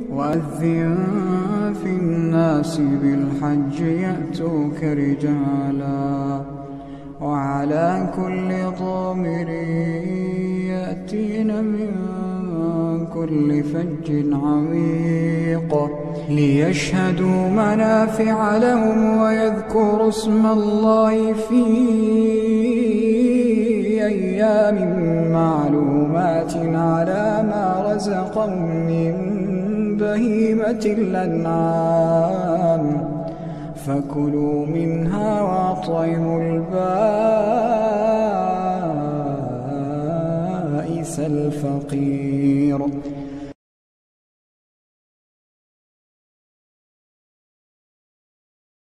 وأذن في الناس بالحج يأتوك رجالا وعلى كل ضامر يأتين من كل فج عميق ليشهدوا منافع لهم ويذكروا اسم الله في أيام معلومات على ما رزقهم من بهيمة الأنعام فكلوا منها وأطعموا البائس الفقير.